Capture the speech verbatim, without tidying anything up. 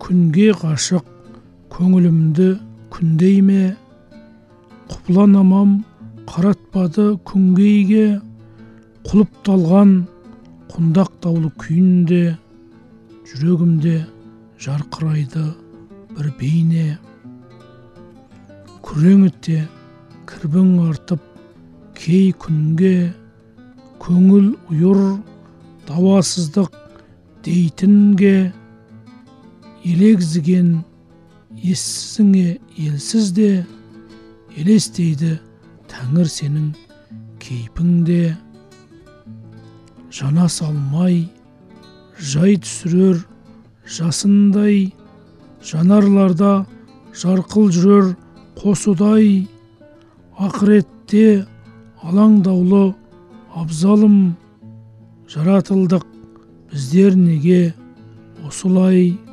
күнге ғашық көңілімді күндейме, құбыланамам қаратпады күнгейге, құлыпталған құндақтаулы күйінде, жүрегімде жарқырайды бір бейне. Күреңітте кірбің артып кей күнге, көңіл ұйыр дауасыздық дейтінге, елегзіген ессізіңе елсіз де, елестейді тәңір сенің кейпіңде. Жана салмай жай түсірер жасындай, жанарларда жарқыл жүрер қосудай, ақыретте алаңдаулы абзалым, жаратылдық біздер неге осылай.